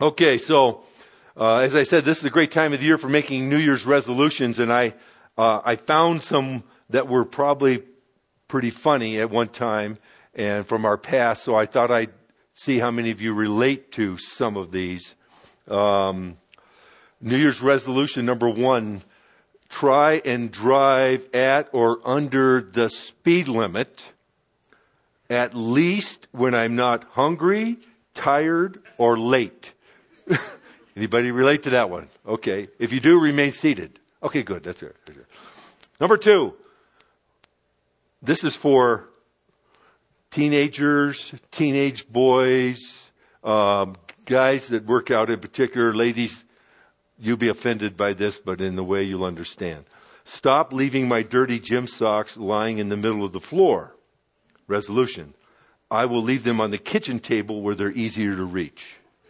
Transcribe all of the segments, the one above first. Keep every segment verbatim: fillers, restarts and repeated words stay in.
Okay, so uh, as I said, this is a great time of the year for making New Year's resolutions, and I uh, I found some that were probably pretty funny at one time and from our past, so I thought I'd see how many of you relate to some of these. Um, New Year's resolution number one, try and drive at or under the speed limit, at least when I'm not hungry, tired, or late. Anybody relate to that one? Okay. If you do, remain seated. Okay, good. That's it. That's it. Number two, this is for teenagers, teenage boys, um, guys that work out in particular. Ladies, you'll be offended by this, but in the way you'll understand. Stop leaving my dirty gym socks lying in the middle of the floor. Resolution. I will leave them on the kitchen table where they're easier to reach.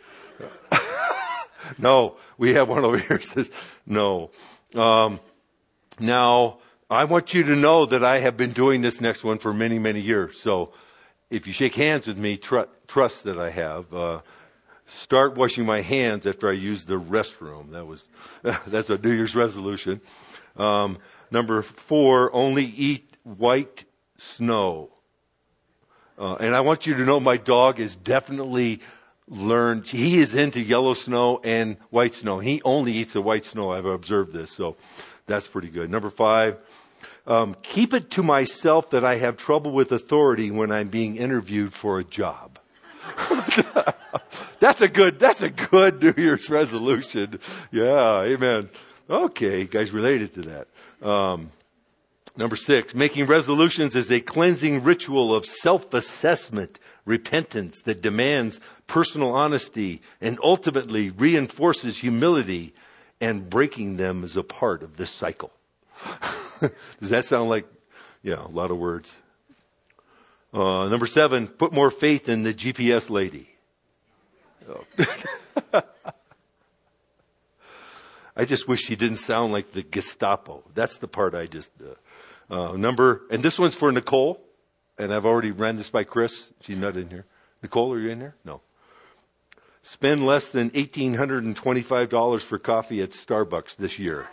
No, we have one over here that says no. Um, now, I want you to know that I have been doing this next one for many, many years. So if you shake hands with me, tr- trust that I have. Uh, start washing my hands after I use the restroom. That was that's a New Year's resolution. Um, number four, only eat white snow. Uh, and I want you to know my dog is definitely learned. He is into yellow snow and white snow. He only eats the white snow. I've observed this, so that's pretty good. Number five, um, keep it to myself that I have trouble with authority when I'm being interviewed for a job. That's a good, that's a good New Year's resolution. Yeah, amen. Okay, guys related to that. Um, number six, making resolutions is a cleansing ritual of self-assessment, repentance that demands personal honesty and ultimately reinforces humility, and breaking them is a part of this cycle. Does that sound like, yeah, a lot of words? Uh, number seven, put more faith in the G P S lady. Oh. I just wish she didn't sound like the Gestapo. That's the part I just... Uh, uh, number, and this one's for Nicole, and I've already ran this by Chris. She's not in here. Nicole, are you in there? No. Spend less than one thousand eight hundred twenty-five dollars for coffee at Starbucks this year.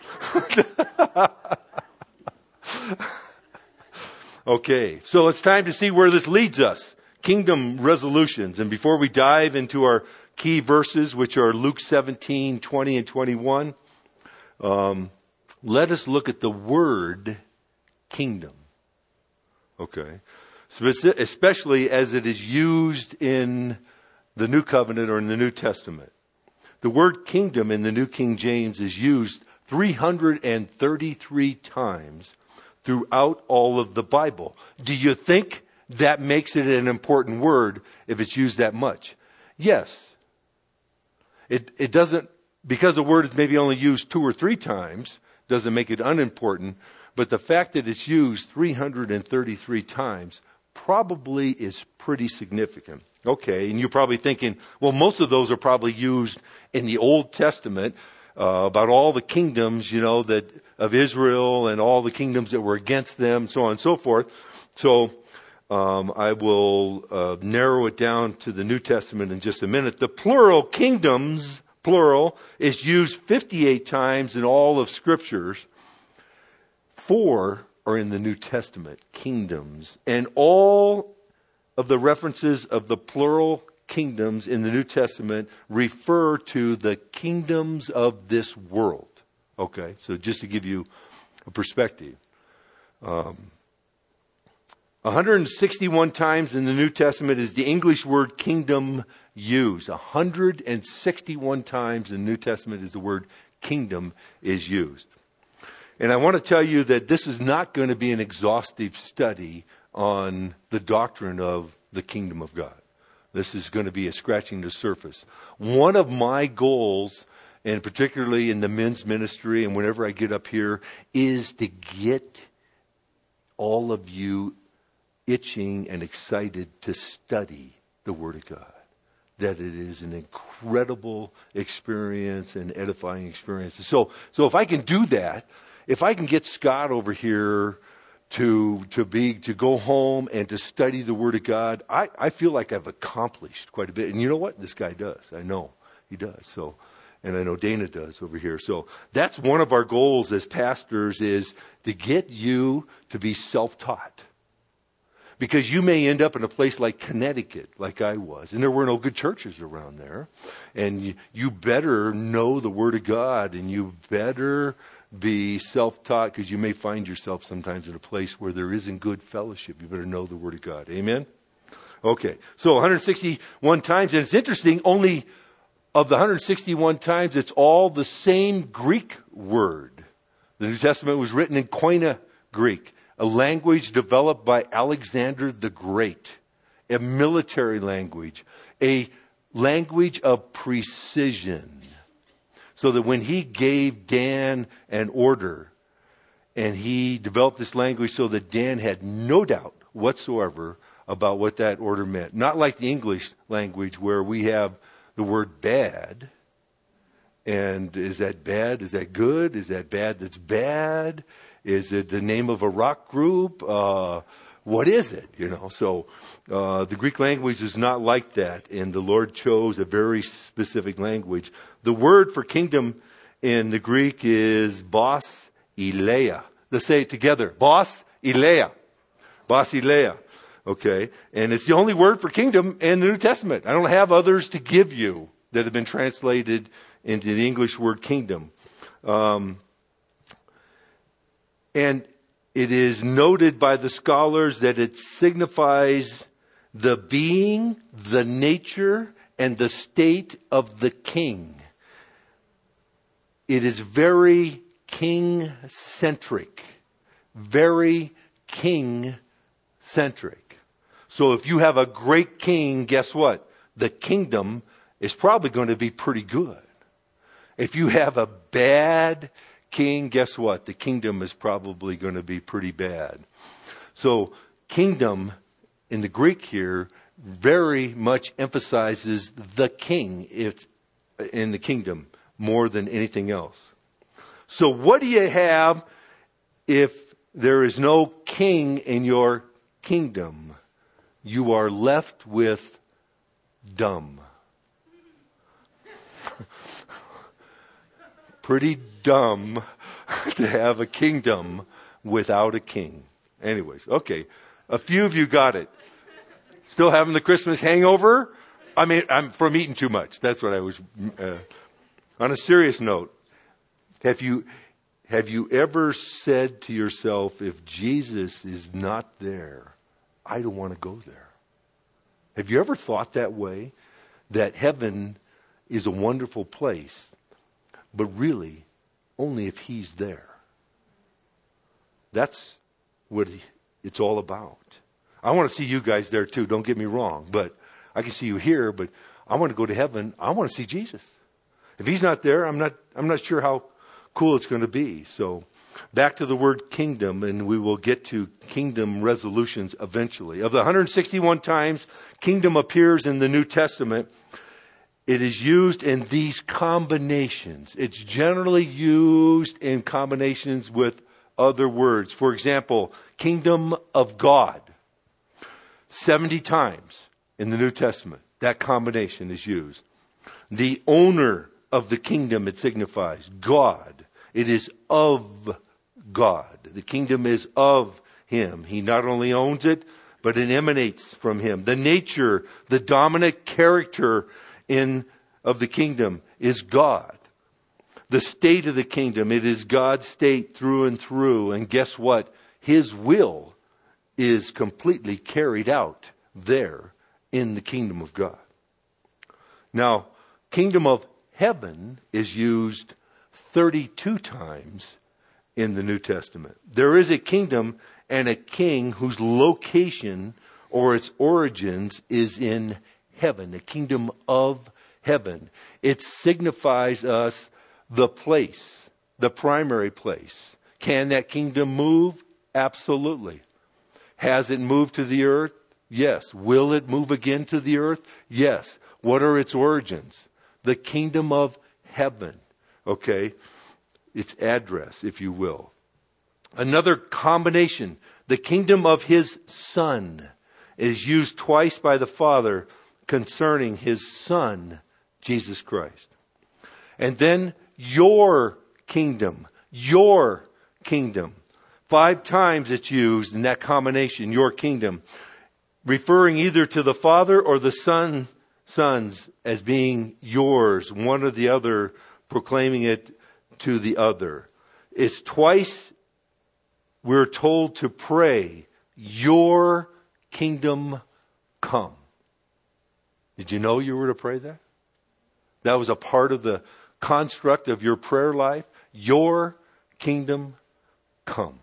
Okay, so it's time to see where this leads us. Kingdom resolutions. And before we dive into our key verses, which are Luke seventeen, twenty, and twenty-one, um, let us look at the word kingdom. Okay. Especially as it is used in the New Covenant or in the New Testament. The word kingdom in the New King James is used three hundred thirty-three times throughout all of the Bible. Do you think that makes it an important word if it's used that much? Yes. It, it doesn't, because a word is maybe only used two or three times, doesn't make it unimportant. But the fact that it's used three hundred thirty-three times probably is pretty significant. Okay, and you're probably thinking, well, most of those are probably used in the Old Testament uh, about all the kingdoms, you know, that of Israel and all the kingdoms that were against them, so on and so forth. So um, I will uh, narrow it down to the New Testament in just a minute. The plural kingdoms, plural, is used fifty-eight times in all of Scriptures. Four are in the New Testament, kingdoms. And all of the references of the plural kingdoms in the New Testament refer to the kingdoms of this world. Okay, so just to give you a perspective. Um, one hundred sixty-one times in the New Testament is the English word kingdom used. one hundred sixty-one times in the New Testament is the word kingdom is used. And I want to tell you that this is not going to be an exhaustive study on the doctrine of the kingdom of God. This is going to be a scratching the surface. One of my goals, and particularly in the men's ministry and whenever I get up here, is to get all of you itching and excited to study the Word of God. That it is an incredible experience and edifying experience. So, so if I can do that, if I can get Scott over here to to be to go home and to study the Word of God, I, I feel like I've accomplished quite a bit. And you know what? This guy does. I know. He does. So, and I know Dana does over here. So that's one of our goals as pastors, is to get you to be self-taught. Because you may end up in a place like Connecticut, like I was, and there were no good churches around there. And you, you better know the Word of God, and you better be self-taught, because you may find yourself sometimes in a place where there isn't good fellowship. You better know the Word of God. Amen? Okay, so one hundred sixty-one times, and it's interesting, only of the one hundred sixty-one times, it's all the same Greek word. The New Testament was written in Koine Greek, a language developed by Alexander the Great, a military language, a language of precision. So that when he gave Dan an order, and he developed this language so that Dan had no doubt whatsoever about what that order meant. Not like the English language where we have the word bad. And is that bad? Is that good? Is that bad that's bad? Is it the name of a rock group? Uh, what is it? You know, so uh, the Greek language is not like that, and the Lord chose a very specific language. The word for kingdom in the Greek is basileia. Let's say it together. Basileia. Basileia. Okay, and it's the only word for kingdom in the New Testament. I don't have others to give you that have been translated into the English word kingdom. Um, And it is noted by the scholars that it signifies the being, the nature, and the state of the king. It is very king-centric. Very king-centric. So if you have a great king, guess what? The kingdom is probably going to be pretty good. If you have a bad king, guess what? The kingdom is probably going to be pretty bad. So kingdom in the Greek here very much emphasizes the king if, in the kingdom more than anything else. So what do you have if there is no king in your kingdom? You are left with dumb. Pretty dumb to have a kingdom without a king. Anyways, okay. A few of you got it. Still having the Christmas hangover? I mean, I'm from eating too much. That's what I was. Uh, on a serious note, have you have you ever said to yourself, if Jesus is not there, I don't want to go there? Have you ever thought that way? That heaven is a wonderful place, but really, only if he's there. That's what it's all about. I want to see you guys there too, don't get me wrong. But I can see you here, but I want to go to heaven. I want to see Jesus. If he's not there, I'm not I'm not sure how cool it's going to be. So back to the word kingdom, and we will get to kingdom resolutions eventually. Of the one hundred sixty-one times kingdom appears in the New Testament, it is used in these combinations. It's generally used in combinations with other words. For example, kingdom of God. seventy times in the New Testament, that combination is used. The owner of the kingdom, it signifies God. It is of God. The kingdom is of him. He not only owns it, but it emanates from him. The nature, the dominant character in of the kingdom is God. The state of the kingdom, it is God's state through and through. And guess what? His will is completely carried out there in the kingdom of God. Now, kingdom of heaven is used thirty-two times in the New Testament. There is a kingdom and a king whose location or its origins is in heaven, the kingdom of heaven. It signifies us the place, the primary place. Can that kingdom move? Absolutely. Has it moved to the earth? Yes. Will it move again to the earth? Yes. What are its origins? The kingdom of heaven. Okay. Its address, if you will. Another combination, the kingdom of his Son, is used twice by the Father concerning his Son, Jesus Christ. And then your kingdom, your kingdom. Five times it's used in that combination, your kingdom, referring either to the Father or the Son, sons as being yours, one or the other, proclaiming it to the other. It's twice we're told to pray, your kingdom come. Did you know you were to pray that? That was a part of the construct of your prayer life. Your kingdom come.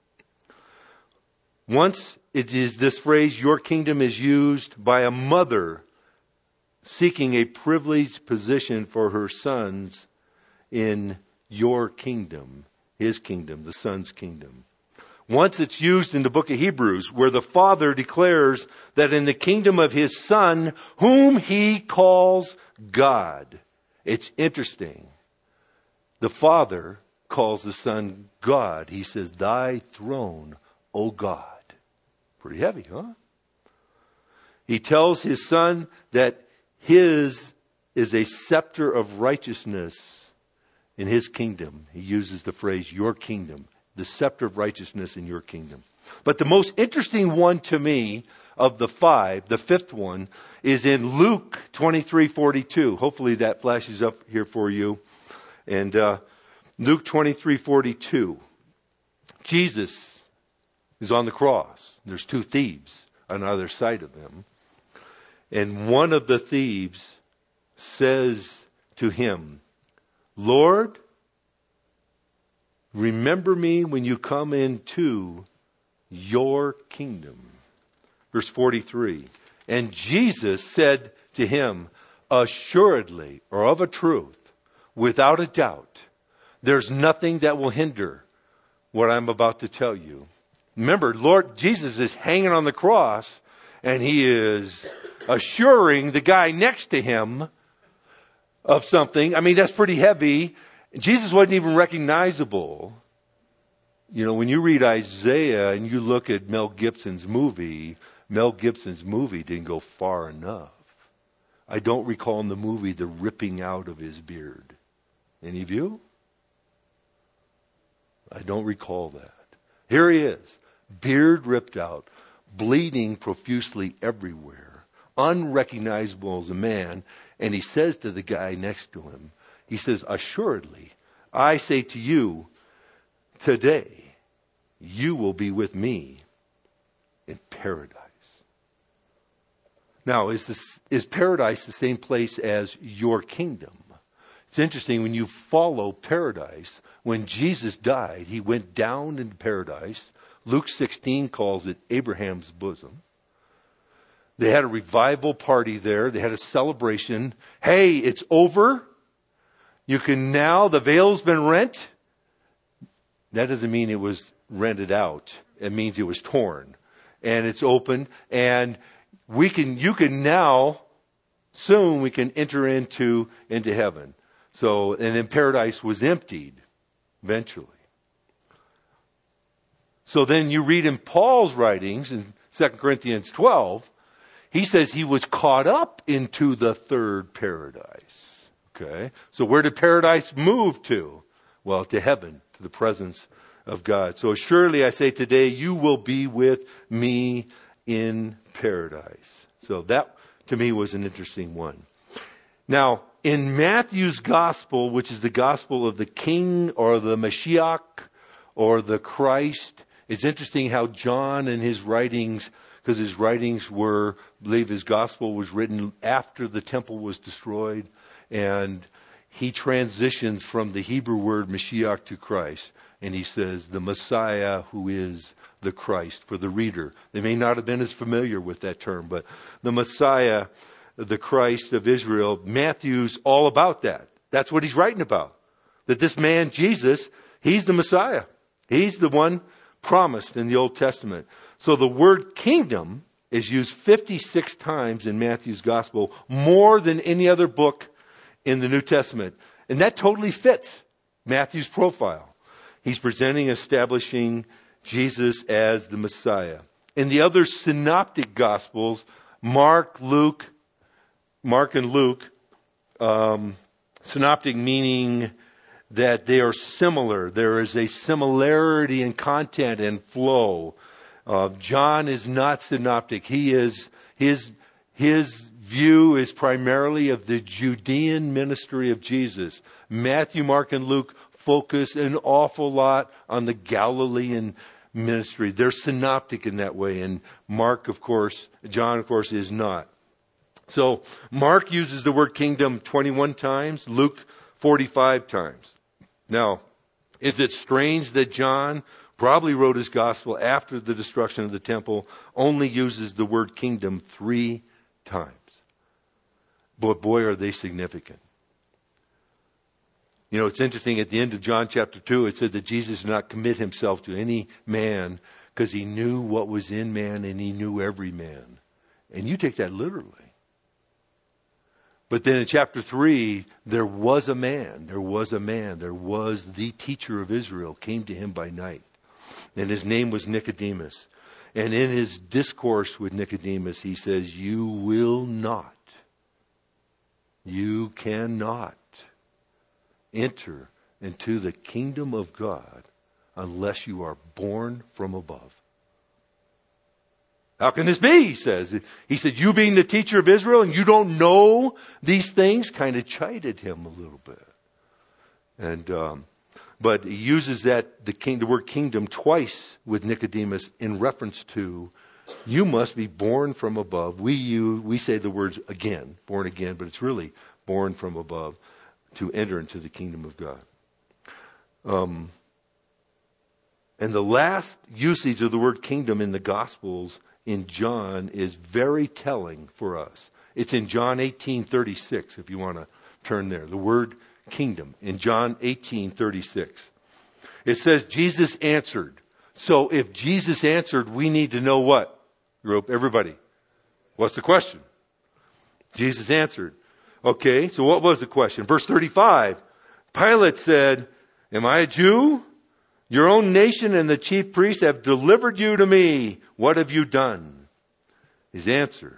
Once it is this phrase, your kingdom, is used by a mother seeking a privileged position for her sons in your kingdom, his kingdom, the son's kingdom. Once it's used in the book of Hebrews, where the Father declares that in the kingdom of his Son, whom he calls God. It's interesting. The Father calls the Son God. He says, thy throne, O God. Pretty heavy, huh? He tells his Son that his is a scepter of righteousness in his kingdom. He uses the phrase, your kingdom. The scepter of righteousness in your kingdom. But the most interesting one to me of the five, the fifth one, is in Luke twenty-three forty-two. Hopefully that flashes up here for you. And uh, Luke twenty-three forty-two. Jesus is on the cross. There's two thieves on either side of him. And one of the thieves says to him, Lord, remember me when you come into your kingdom. Verse forty-three. And Jesus said to him, assuredly, or of a truth, without a doubt, there's nothing that will hinder what I'm about to tell you. Remember, Lord Jesus is hanging on the cross, and he is assuring the guy next to him of something. I mean, that's pretty heavy. Jesus wasn't even recognizable. You know, when you read Isaiah and you look at Mel Gibson's movie, Mel Gibson's movie didn't go far enough. I don't recall in the movie the ripping out of his beard. Any of you? I don't recall that. Here he is, beard ripped out, bleeding profusely everywhere, unrecognizable as a man, and he says to the guy next to him, he says, assuredly, I say to you, today you will be with me in paradise. Now, is this, is paradise the same place as your kingdom? It's interesting when you follow paradise. When Jesus died, he went down into paradise. Luke sixteen calls it Abraham's bosom. They had a revival party there. They had a celebration. Hey, it's over. You can now, the veil's been rent. That doesn't mean it was rented out. It means it was torn. And it's open. And we can, you can now, soon we can enter into, into heaven. So, and then paradise was emptied eventually. So then you read in Paul's writings in Second Corinthians twelve, he says he was caught up into the third paradise. Okay. So where did paradise move to? Well, to heaven, to the presence of God. So surely I say today, you will be with me in paradise. So that to me was an interesting one. Now, in Matthew's gospel, which is the gospel of the King or the Mashiach or the Christ, it's interesting how John and his writings, because his writings were, I believe his gospel was written after the temple was destroyed, and he transitions from the Hebrew word Mashiach to Christ, and he says the Messiah who is the Christ for the reader. They may not have been as familiar with that term, but the Messiah, the Christ of Israel, Matthew's all about that. That's what he's writing about. That this man, Jesus, he's the Messiah. He's the one promised in the Old Testament. So the word kingdom is used fifty-six times in Matthew's gospel, more than any other book in the New Testament. And that totally fits Matthew's profile. He's presenting, establishing Jesus as the Messiah. In the other synoptic gospels, Mark, Luke, Mark and Luke, Um, synoptic meaning that they are similar. There is a similarity in content and flow. Uh, John is not synoptic. He is, his, his view is primarily of the Judean ministry of Jesus. Matthew, Mark, and Luke focus an awful lot on the Galilean ministry. They're synoptic in that way. And Mark, of course, John, of course, is not. So Mark uses the word kingdom twenty-one times, Luke forty-five times. Now, is it strange that John probably wrote his gospel after the destruction of the temple, only uses the word kingdom three times? But boy, are they significant. You know, it's interesting, at the end of John chapter two, it said that Jesus did not commit himself to any man because he knew what was in man and he knew every man. And you take that literally. But then in chapter three, there was a man, there was a man, there was the teacher of Israel, came to him by night. And his name was Nicodemus. And in his discourse with Nicodemus, he says, you will not, you cannot enter into the kingdom of God unless you are born from above. How can this be? He says. He said, you being the teacher of Israel and you don't know these things, kind of chided him a little bit. And, um, but he uses that, the king, the word kingdom twice with Nicodemus in reference to, you must be born from above. We, you, we say the words again, born again, but it's really born from above to enter into the kingdom of God. Um, and the last usage of the word kingdom in the Gospels in John is very telling for us. It's in John eighteen thirty-six, if you want to turn there. The word kingdom in John eighteen thirty-six. It says, Jesus answered. So if Jesus answered, we need to know what? Group, everybody. What's the question? Jesus answered. Okay, so what was the question? Verse thirty-five. Pilate said, am I a Jew? Your own nation and the chief priests have delivered you to me. What have you done? His answer,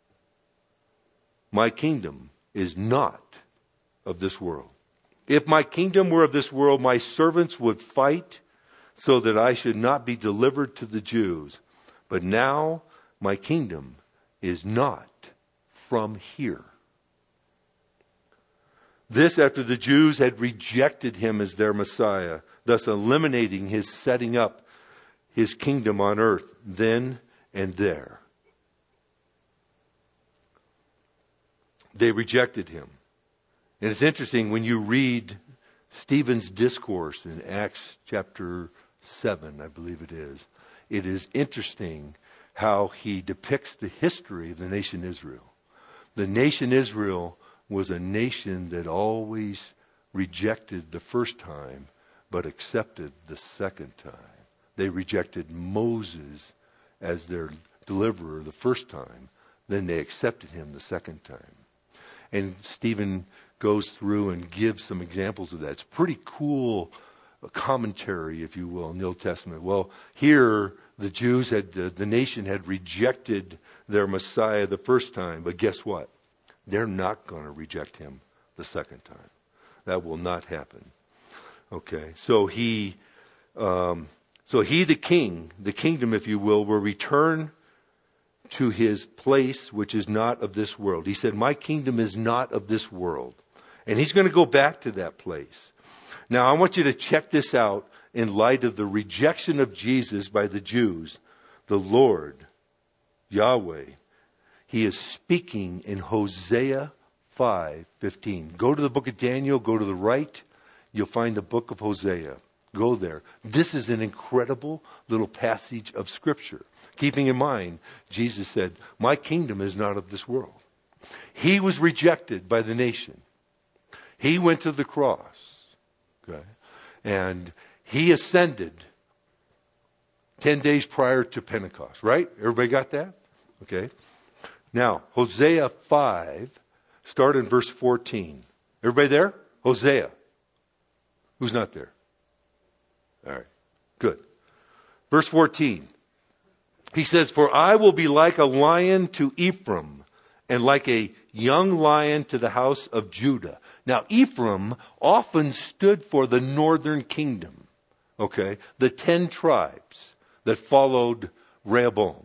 my kingdom is not of this world. If my kingdom were of this world, my servants would fight so that I should not be delivered to the Jews. But now my kingdom is not from here. This after the Jews had rejected him as their Messiah, thus eliminating his setting up his kingdom on earth then and there. They rejected him. And it's interesting when you read Stephen's discourse in Acts chapter seven, I believe it is. It is interesting how he depicts the history of the nation Israel. The nation Israel was a nation that always rejected the first time, but accepted the second time. They rejected Moses as their deliverer the first time, then they accepted him the second time. And Stephen goes through and gives some examples of that. It's pretty cool commentary, if you will, in the Old Testament. Well, here the Jews had, the, the nation had rejected their Messiah the first time, but guess what? They're not going to reject him the second time. That will not happen. Okay, so he, um, so he, the king, the kingdom, if you will, will return to his place, which is not of this world. He said, my kingdom is not of this world. And he's going to go back to that place. Now, I want you to check this out in light of the rejection of Jesus by the Jews. The Lord, Yahweh, he is speaking in Hosea five fifteen. Go to the book of Daniel, go to the right. You'll find the book of Hosea. Go there. This is an incredible little passage of Scripture. Keeping in mind, Jesus said, my kingdom is not of this world. He was rejected by the nation. He went to the cross. Okay? And he ascended ten days prior to Pentecost. Right? Everybody got that? Okay. Now, Hosea five, start in verse fourteen. Everybody there? Hosea. Who's not there? All right. Good. Verse fourteen. He says, for I will be like a lion to Ephraim and like a young lion to the house of Judah. Now, Ephraim often stood for the northern kingdom, okay? The ten tribes that followed Rehoboam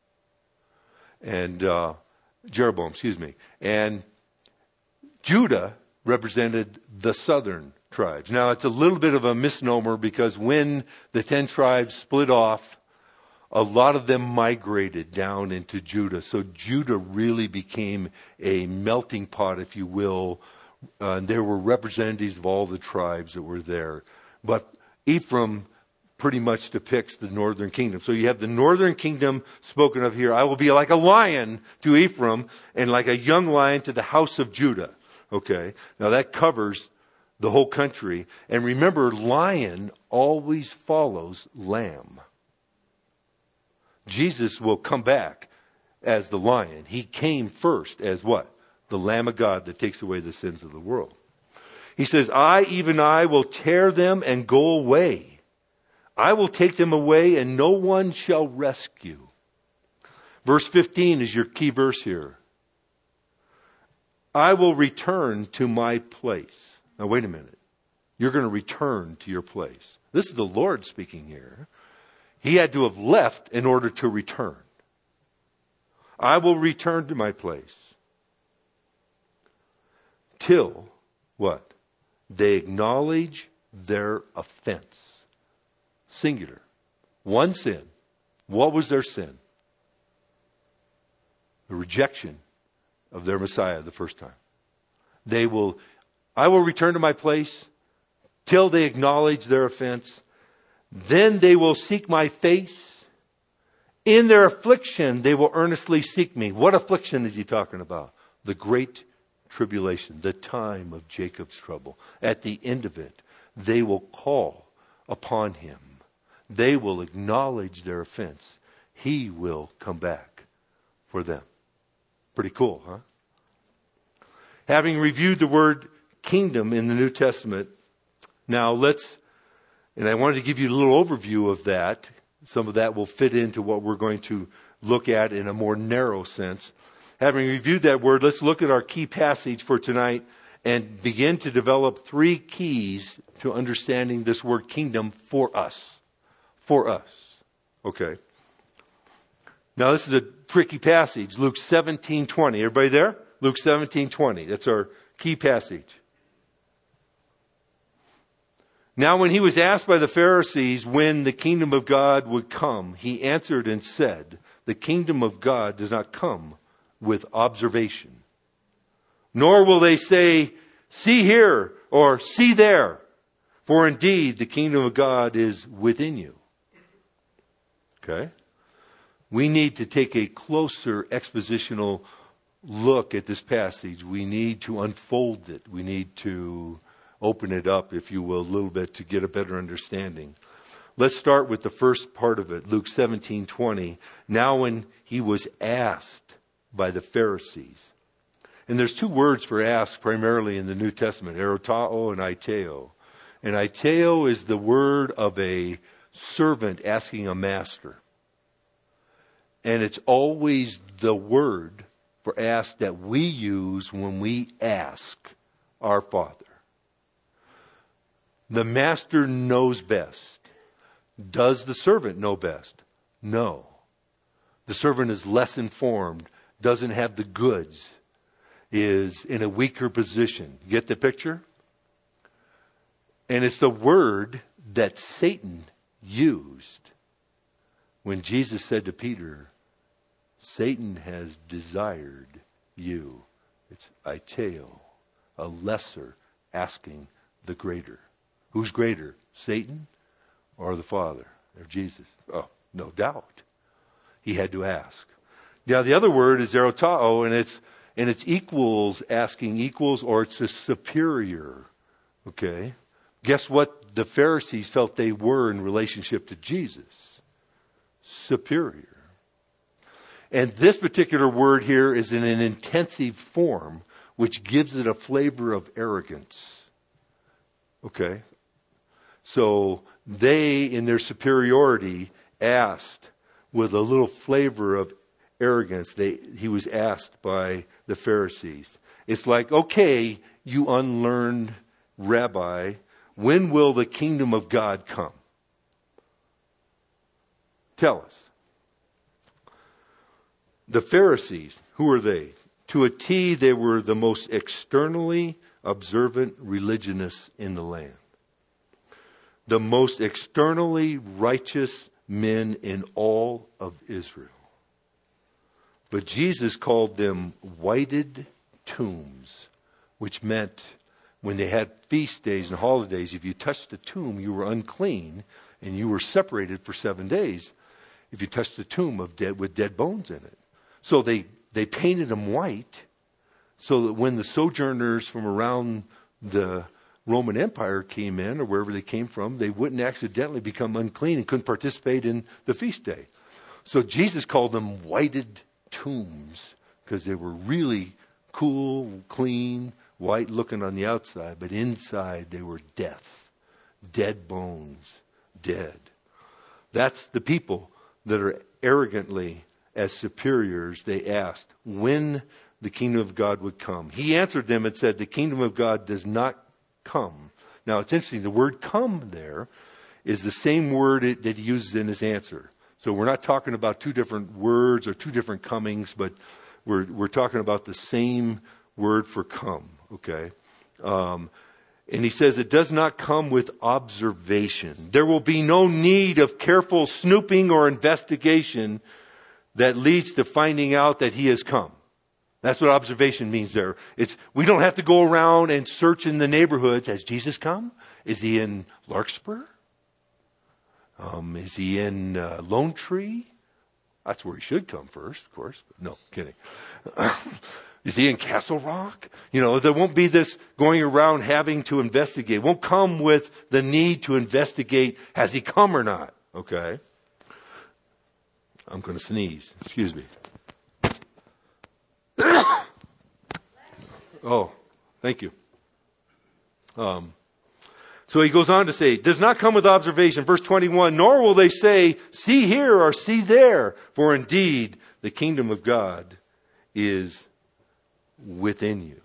and uh, Jeroboam, excuse me. And Judah represented the southern tribes. Now, it's a little bit of a misnomer because when the ten tribes split off, a lot of them migrated down into Judah. So Judah really became a melting pot, if you will. Uh, and there were representatives of all the tribes that were there. But Ephraim pretty much depicts the northern kingdom. So you have the northern kingdom spoken of here. I will be like a lion to Ephraim and like a young lion to the house of Judah. Okay, now that covers the whole country. And remember, lion always follows lamb. Jesus will come back as the lion. He came first as what? The Lamb of God that takes away the sins of the world. He says, I, even I, will tear them and go away. I will take them away and no one shall rescue. Verse fifteen is your key verse here. I will return to my place. Now wait a minute. You're going to return to your place. This is the Lord speaking here. He had to have left in order to return. I will return to my place. Till, what? They acknowledge their offense. Singular. One sin. What was their sin? The rejection of their Messiah the first time. They will, I will return to my place till they acknowledge their offense. Then they will seek my face. In their affliction, they will earnestly seek me. What affliction is he talking about? The great tribulation, the time of Jacob's trouble. At the end of it, they will call upon him. They will acknowledge their offense. He will come back for them. Pretty cool, huh? Having reviewed the word kingdom in the New Testament, now let's And I wanted to give you a little overview of that. Some of that will fit into what we're going to look at in a more narrow sense. Having reviewed that word, let's look at our key passage for tonight and begin to develop three keys to understanding this word kingdom for us. For us. Okay. Now this is a tricky passage. Luke seventeen twenty. Everybody there? Luke seventeen twenty. That's our key passage. Now when he was asked by the Pharisees when the kingdom of God would come, he answered and said, the kingdom of God does not come with observation. Nor will they say, see here or see there. For indeed the kingdom of God is within you. Okay? We need to take a closer expositional look at this passage. We need to unfold it. We need to open it up, if you will, a little bit to get a better understanding. Let's start with the first part of it, Luke seventeen twenty. Now when he was asked by the Pharisees. And there's two words for ask primarily in the New Testament, erotao and aiteo. And aiteo is the word of a servant asking a master. And it's always the word for ask that we use when we ask our Father. The master knows best. Does the servant know best? No. The servant is less informed, doesn't have the goods, is in a weaker position. Get the picture? And it's the word that Satan used when Jesus said to Peter, Satan has desired you. It's aiteo, a lesser asking the greater. Who's greater, Satan or the Father or Jesus? Oh, no doubt. He had to ask. Now the other word is erotao, and it's and it's equals, asking equals, or it's a superior. Okay? Guess what the Pharisees felt they were in relationship to Jesus? Superior. And this particular word here is in an intensive form, which gives it a flavor of arrogance. Okay? So they, in their superiority, asked with a little flavor of arrogance, they, he was asked by the Pharisees. It's like, okay, you unlearned rabbi, when will the kingdom of God come? Tell us. The Pharisees, who are they? To a T, they were the most externally observant religionists in the land. The most externally righteous men in all of Israel. But Jesus called them whited tombs, which meant when they had feast days and holidays, if you touched a tomb, you were unclean and you were separated for seven days if you touched a tomb of dead with dead bones in it. So they, they painted them white so that when the sojourners from around the Roman Empire came in or wherever they came from, they wouldn't accidentally become unclean and couldn't participate in the feast day. So Jesus called them whited tombs because they were really cool, clean, white looking on the outside, but inside they were death, dead bones, dead. That's the people that are arrogantly as superiors. They asked when the kingdom of God would come. He answered them and said, the kingdom of God does not come. Now it's interesting, the word come there is the same word it, that he uses in his answer. So we're not talking about two different words or two different comings, but we're we're talking about the same word for come, okay? Um, and he says it does not come with observation. There will be no need of careful snooping or investigation that leads to finding out that he has come. That's what observation means there. It's we don't have to go around and search in the neighborhoods. Has Jesus come? Is he in Larkspur? Um, is he in uh, Lone Tree? That's where he should come first, of course. No, kidding. Is he in Castle Rock? You know, there won't be this going around having to investigate. It won't come with the need to investigate, has he come or not? Okay. I'm going to sneeze. Excuse me. Oh, thank you. Um, so he goes on to say, does not come with observation. Verse twenty-one, nor will they say, see here or see there. For indeed, the kingdom of God is within you.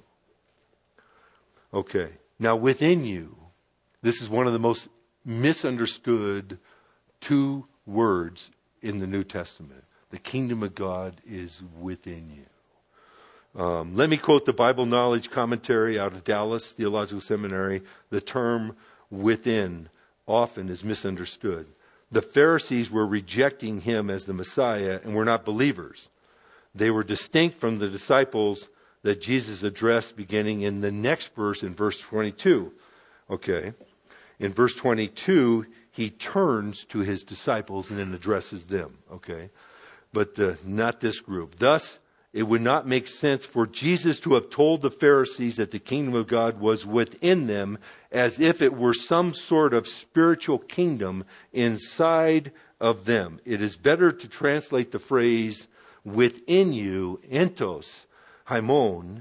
Okay. Now within you, this is one of the most misunderstood two words in the New Testament. The kingdom of God is within you. Um, let me quote the Bible Knowledge Commentary out of Dallas Theological Seminary. The term within often is misunderstood. The Pharisees were rejecting him as the Messiah and were not believers. They were distinct from the disciples that Jesus addressed beginning in the next verse in verse twenty-two. Okay. In verse twenty-two, he turns to his disciples and then addresses them. Okay. But uh, not this group. Thus, it would not make sense for Jesus to have told the Pharisees that the kingdom of God was within them as if it were some sort of spiritual kingdom inside of them. It is better to translate the phrase within you, entos, haimon,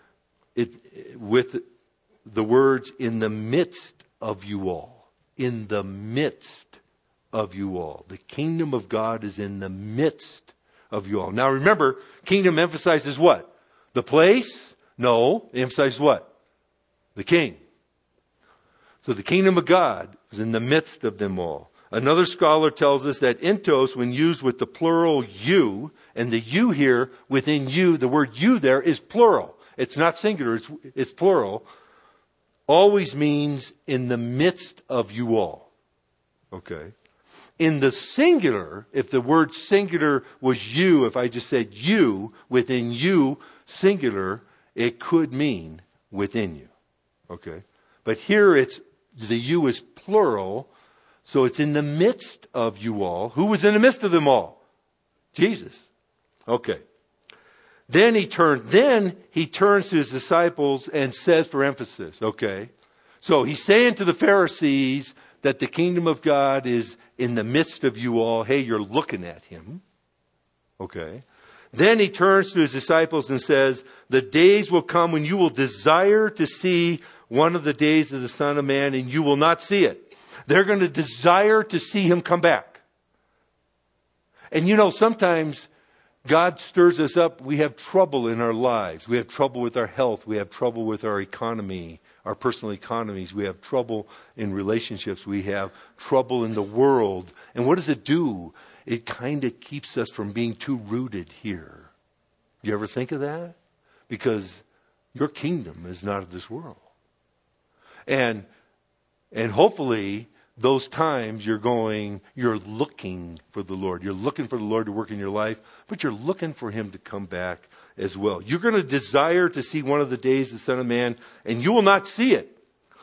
it, with the words in the midst of you all. In the midst of you all. The kingdom of God is in the midst of you all. Now remember, kingdom emphasizes what? The place? No, it emphasizes what? The king. So the kingdom of God is in the midst of them all. Another scholar tells us that entos, when used with the plural you, and the you here within you, the word you there is plural. It's not singular, it's, it's plural. Always means in the midst of you all. Okay. In the singular, if the word singular was you, if I just said you, within you, singular, it could mean within you. Okay? But here it's, the you is plural, so it's in the midst of you all. Who was in the midst of them all? Jesus. Okay. Then he turned, then he turns to his disciples and says for emphasis, okay? So he's saying to the Pharisees that the kingdom of God is in the midst of you all. Hey, you're looking at him. Okay. Then he turns to his disciples and says, the days will come when you will desire to see one of the days of the Son of Man and you will not see it. They're going to desire to see him come back. And you know, sometimes God stirs us up. We have trouble in our lives. We have trouble with our health. We have trouble with our economy, our personal economies. We have trouble in relationships. We have trouble in the world. And what does it do? It kind of keeps us from being too rooted here. You ever think of that? Because your kingdom is not of this world. And and hopefully those times you're going, you're looking for the Lord. You're looking for the Lord to work in your life, but you're looking for Him to come back as well. You're going to desire to see one of the days of the Son of Man, and you will not see it.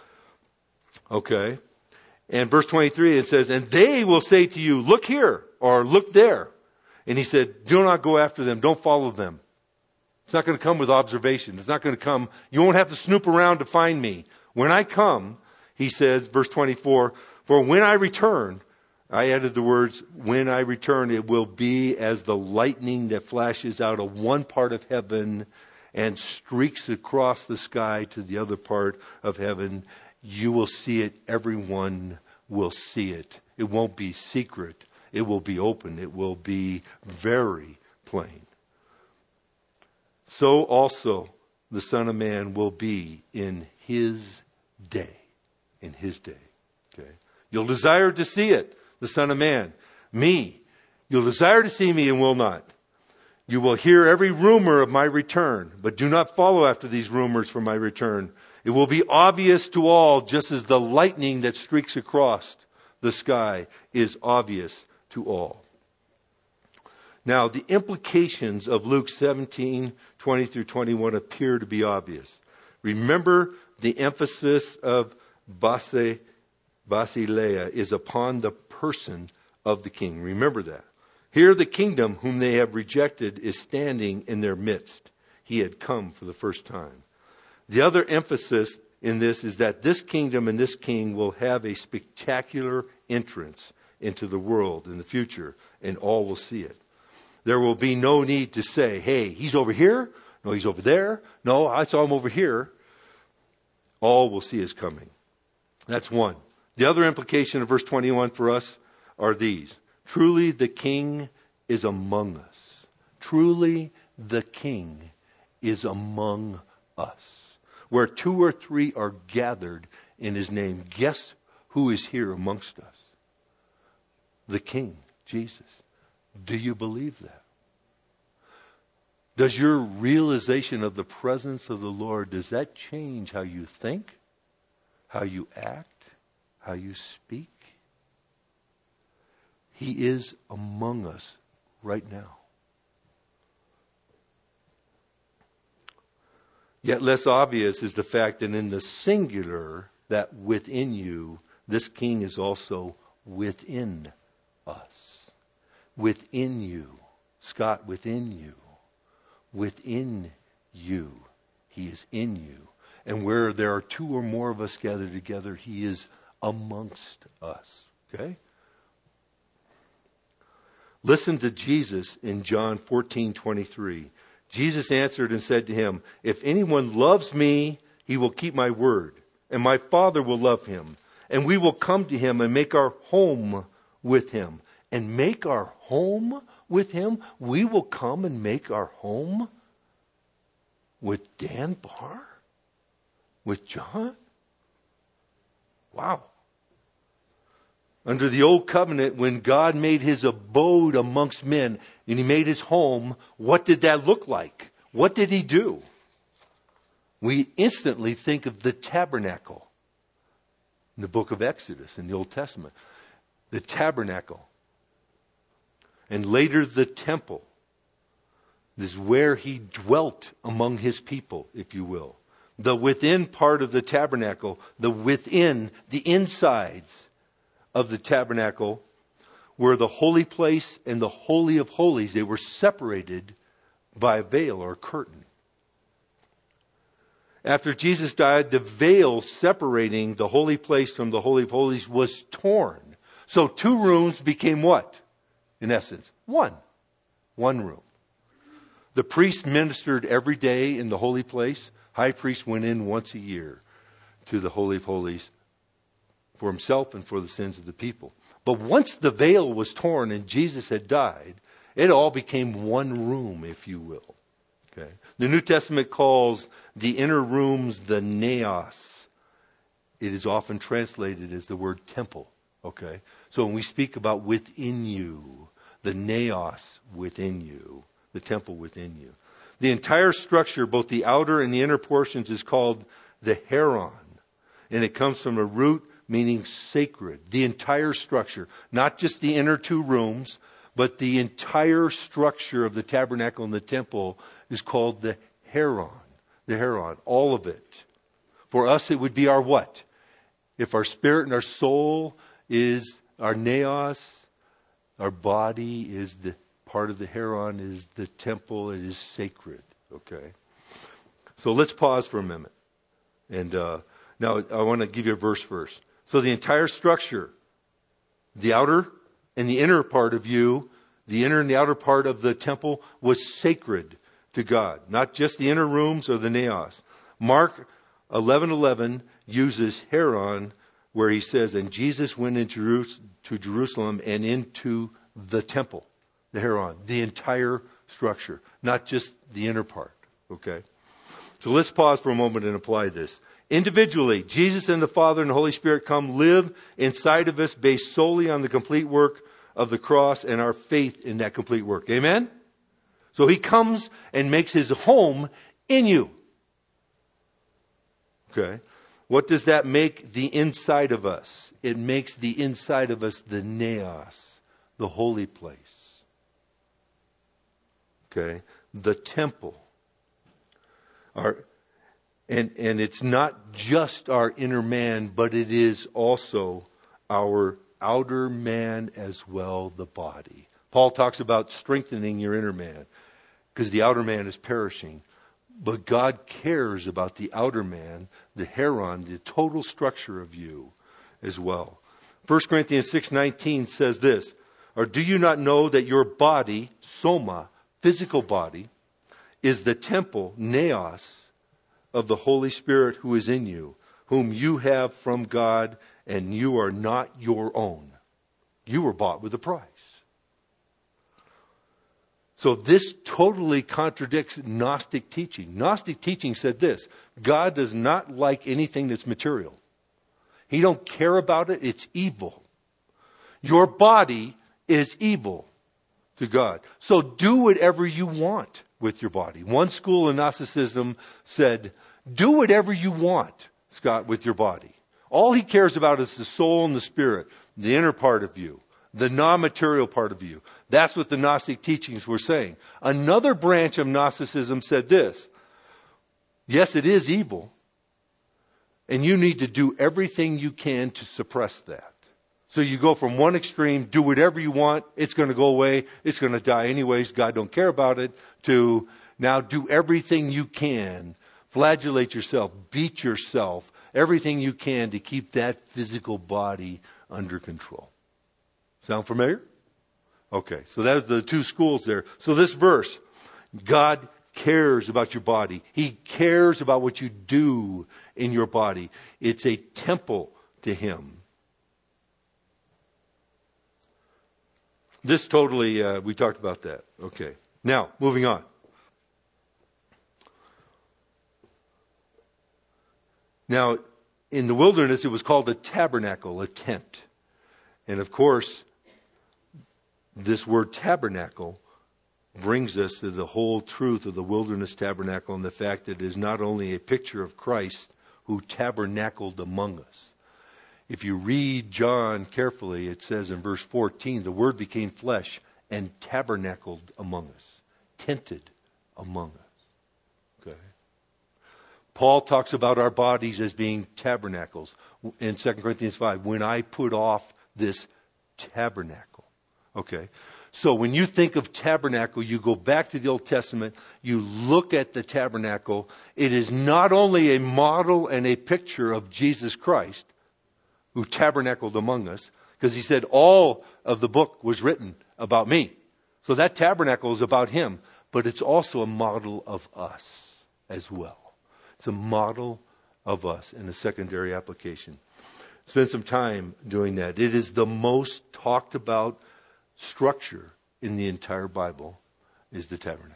Okay. And verse twenty-three, it says, and they will say to you, look here, or look there. And He said, do not go after them. Don't follow them. It's not going to come with observation. It's not going to come. You won't have to snoop around to find me. When I come, He says, verse twenty-four, for when I return, I added the words, when I return, it will be as the lightning that flashes out of one part of heaven and streaks across the sky to the other part of heaven. You will see it. Everyone will see it. It won't be secret. It will be open. It will be very plain. So also the Son of Man will be in His day. In His day. Okay. You'll desire to see it, the Son of Man. Me. You'll desire to see me and will not. You will hear every rumor of my return, but do not follow after these rumors for my return. It will be obvious to all, just as the lightning that streaks across the sky is obvious to all. Now, the implications of Luke seventeen, twenty through twenty-one appear to be obvious. Remember, the emphasis of Base, Basileia is upon the person of the king. Remember that. Here the kingdom whom they have rejected is standing in their midst. He had come for the first time. The other emphasis in this is that this kingdom and this king will have a spectacular entrance into the world in the future, and all will see it. There will be no need to say, hey, he's over here. No, he's over there. No, I saw him over here. All will see his coming. That's one. The other implication of verse twenty-one for us are these. Truly the king is among us. Truly the king is among us. Where two or three are gathered in His name, guess who is here amongst us? The King, Jesus. Do you believe that? Does your realization of the presence of the Lord, does that change how you think, how you act, how you speak? He is among us right now. Yet less obvious is the fact that in the singular, that within you, this king is also within us. Within you. Scott, within you. Within you. He is in you. And where there are two or more of us gathered together, He is amongst us. Okay? Listen to Jesus in John fourteen twenty-three. Jesus answered and said to him, if anyone loves me, he will keep my word, and my Father will love him, and we will come to him and make our home with him. And make our home with him? We will come and make our home with Dan Barr? With John? Wow. Under the old covenant, when God made His abode amongst men and He made His home, what did that look like? What did He do? We instantly think of the tabernacle in the book of Exodus in the Old Testament. The tabernacle. And later the temple. This is where He dwelt among His people, if you will. The within part of the tabernacle, the within, the insides of the tabernacle were the holy place and the holy of holies. They were separated by a veil or a curtain. After Jesus died, the veil separating the holy place from the holy of holies was torn. So two rooms became what? In essence, one. One room. The priest ministered every day in the holy place. High priest went in once a year to the Holy of Holies for himself and for the sins of the people. But once the veil was torn and Jesus had died, It all became one room, if you will. Okay. The New Testament calls the inner rooms the naos. It is often translated as the word temple. Okay. So when we speak about within you, the naos within you, the temple within you. The entire structure, both the outer and the inner portions, is called the heron. And it comes from a root meaning sacred. The entire structure, not just the inner two rooms, but the entire structure of the tabernacle and the temple is called the heron. The heron, all of it. For us, it would be our what? If our spirit and our soul is our naos, our body is the part of the heron, is the temple, it is sacred. Okay? So let's pause for a minute. And uh, now I want to give you a verse first. So the entire structure, the outer and the inner part of you, the inner and the outer part of the temple was sacred to God. Not just the inner rooms or the naos. Mark eleven eleven uses heron where he says, and Jesus went into to Jerusalem and into the temple, the heron, the entire structure, not just the inner part. Okay? So let's pause for a moment and apply this. Individually, Jesus and the Father and the Holy Spirit come live inside of us based solely on the complete work of the cross and our faith in that complete work. Amen? So he comes and makes his home in you. Okay. What does that make the inside of us? It makes the inside of us the naos, the holy place. Okay. The temple. Our, and, and it's not just our inner man, but it is also our outer man as well, the body. Paul talks about strengthening your inner man because the outer man is perishing. But God cares about the outer man, the heron, the total structure of you as well. First Corinthians six nineteen says this, or do you not know that your body, soma, physical body, is the temple, naos, of the Holy Spirit who is in you, whom you have from God, and you are not your own. You were bought with a price. So this totally contradicts Gnostic teaching. Gnostic teaching said this, God does not like anything that's material. He don't care about it. It's evil. Your body is evil to God. So do whatever you want with your body. One school in Gnosticism said, do whatever you want, Scott, with your body. All he cares about is the soul and the spirit, the inner part of you, the non-material part of you. That's what the Gnostic teachings were saying. Another branch of Gnosticism said this. Yes, it is evil. And you need to do everything you can to suppress that. So you go from one extreme, do whatever you want, it's going to go away, it's going to die anyways, God don't care about it, to now do everything you can, flagellate yourself, beat yourself, everything you can to keep that physical body under control. Sound familiar? Okay, so that's the two schools there. So this verse, God cares about your body. He cares about what you do in your body. It's a temple to Him. This totally, uh, we talked about that. Okay, now moving on. Now, in the wilderness, it was called a tabernacle, a tent. And of course, this word tabernacle brings us to the whole truth of the wilderness tabernacle and the fact that it is not only a picture of Christ who tabernacled among us. If you read John carefully, it says in verse fourteen, the Word became flesh and tabernacled among us, tented among us. Okay. Paul talks about our bodies as being tabernacles in Second Corinthians five. When I put off this tabernacle. Okay. So when you think of tabernacle, you go back to the Old Testament, you look at the tabernacle. It is not only a model and a picture of Jesus Christ, who tabernacled among us, because he said all of the book was written about me. So that tabernacle is about him, but it's also a model of us as well. It's a model of us in a secondary application. Spend some time doing that. It is the most talked about structure in the entire Bible is the tabernacle.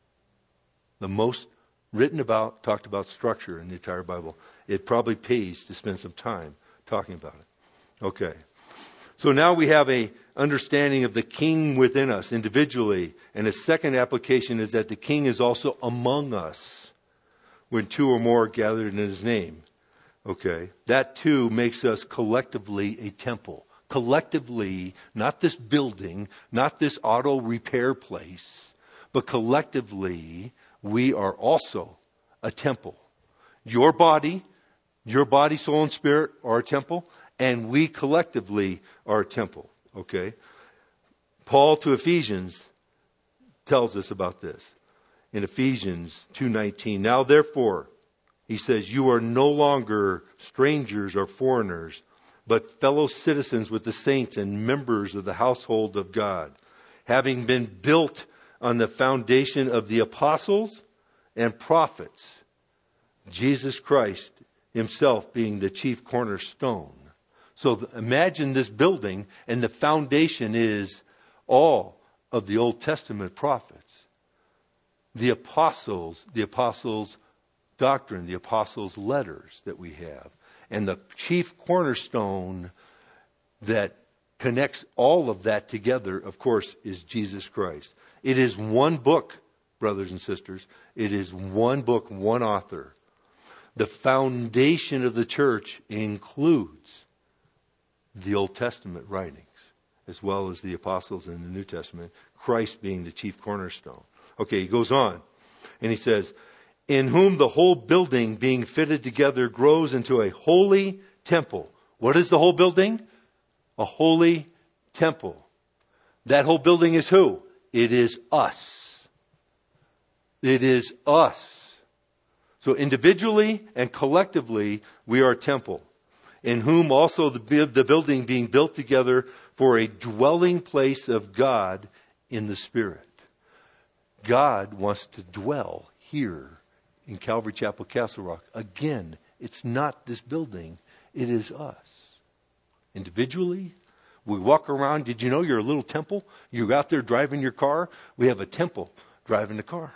The most written about, talked about structure in the entire Bible. It probably pays to spend some time talking about it. Okay. So now we have a understanding of the king within us individually. And a second application is that the king is also among us when two or more are gathered in his name. Okay. That too makes us collectively a temple. Collectively, not this building, not this auto repair place, but collectively, we are also a temple. Your body, your body, soul, and spirit are a temple, and we collectively are a temple. Okay? Paul to Ephesians tells us about this. In Ephesians two nineteen, now therefore, he says, you are no longer strangers or foreigners, but fellow citizens with the saints and members of the household of God, having been built on the foundation of the apostles and prophets, Jesus Christ himself being the chief cornerstone. So th- imagine this building, and the foundation is all of the Old Testament prophets. The apostles, the apostles' doctrine, the apostles' letters that we have. And the chief cornerstone that connects all of that together, of course, is Jesus Christ. It is one book, brothers and sisters. It is one book, one author. The foundation of the church includes the Old Testament writings, as well as the apostles in the New Testament, Christ being the chief cornerstone. Okay, he goes on, and he says, in whom the whole building being fitted together grows into a holy temple. What is the whole building? A holy temple. That whole building is who? It is us. It is us. So individually and collectively, we are a temple, in whom also the, the building being built together for a dwelling place of God in the Spirit. God wants to dwell here in Calvary Chapel, Castle Rock. Again, it's not this building. It is us. Individually, we walk around. Did you know you're a little temple? You're out there driving your car. We have a temple driving the car.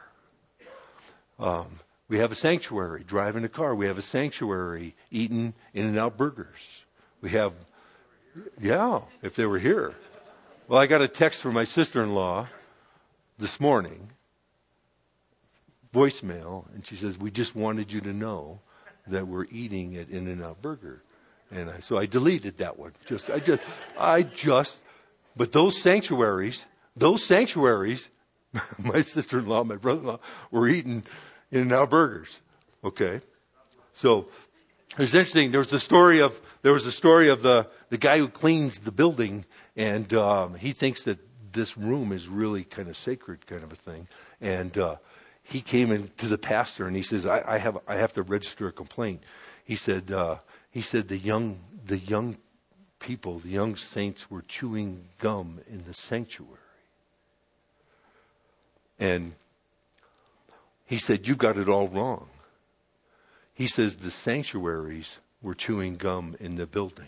Um, we have a sanctuary driving the car. We have a sanctuary eating In-N-Out burgers. We have, yeah, if they were here. Well, I got a text from my sister-in-law this morning, voicemail, and she says, we just wanted you to know that we're eating at In-N-Out Burger. And I, so I deleted that one. Just, I just, I just, but those sanctuaries, those sanctuaries, my sister-in-law, my brother-in-law, were eating In-N-Out Burgers. Okay. So it's interesting. There was a story of, there was a story of the, the guy who cleans the building, and um, he thinks that this room is really kind of sacred kind of a thing. And, uh, he came in to the pastor and he says, I, I have I have to register a complaint. He said, uh, he said the young the young people, the young saints were chewing gum in the sanctuary. And he said, you've got it all wrong. He says the sanctuaries were chewing gum in the building.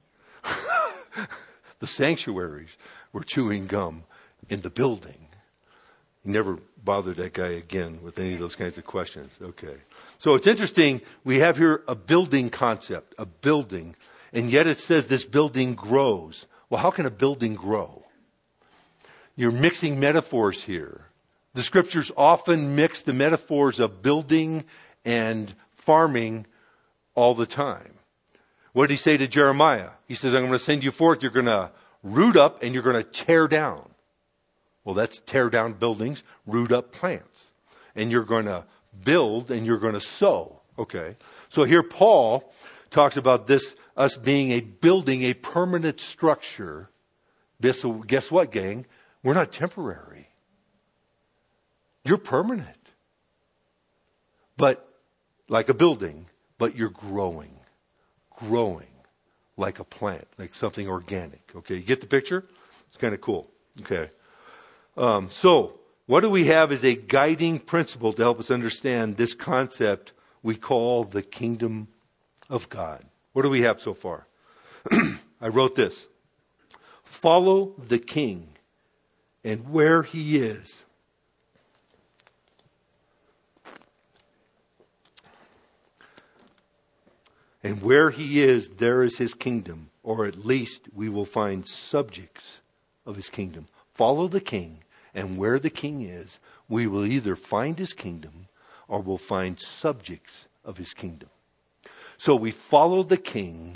The sanctuaries were chewing gum in the building. He never bothered that guy again with any of those kinds of questions. Okay. So it's interesting. We have here a building concept, a building, and yet it says this building grows. Well, how can a building grow? You're mixing metaphors here. The scriptures often mix the metaphors of building and farming all the time. What did he say to Jeremiah? He says, I'm going to send you forth. You're going to root up and you're going to tear down. Well, that's tear down buildings, root up plants. And you're going to build and you're going to sow. Okay. So here Paul talks about this, us being a building, a permanent structure. This, guess what, gang? We're not temporary. You're permanent. But like a building, but you're growing. Growing like a plant, like something organic. Okay, you get the picture? It's kind of cool. Okay. Um, so, what do we have as a guiding principle to help us understand this concept we call the kingdom of God? What do we have so far? I wrote this. Follow the king and where He is. And where He is, there is His kingdom, or at least we will find subjects of His kingdom. Follow the King, and where the King is, we will either find His kingdom or we'll find subjects of His kingdom. So we follow the King.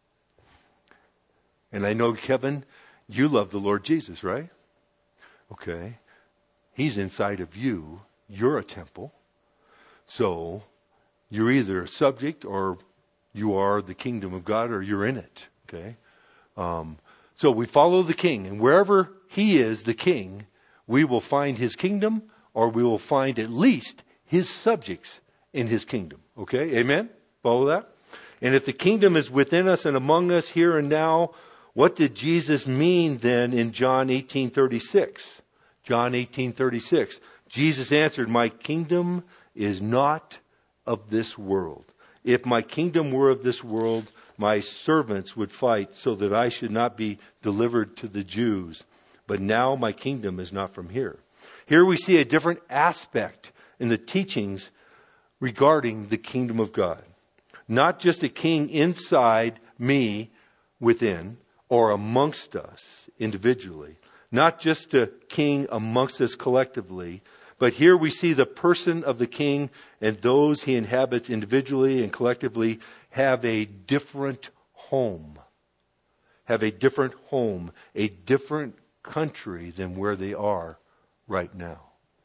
And I know, Kevin, you love the Lord Jesus, right? Okay. He's inside of you. You're a temple. So you're either a subject or you are the kingdom of God, or you're in it. Okay. Um, so we follow the King, and wherever He is, the King, we will find His kingdom, or we will find at least His subjects in His kingdom. Okay. Amen. Follow that? And if the kingdom is within us and among us here and now, what did Jesus mean then in John eighteen thirty-six? John eighteen thirty-six. Jesus answered, "My kingdom is not of this world. If my kingdom were of this world, my servants would fight so that I should not be delivered to the Jews. But now my kingdom is not from here." Here we see a different aspect in the teachings regarding the kingdom of God. Not just a king inside me, within, or amongst us individually. Not just a king amongst us collectively. But here we see the person of the King and those He inhabits individually and collectively have a different home. Have a different home. A different country than where they are right now.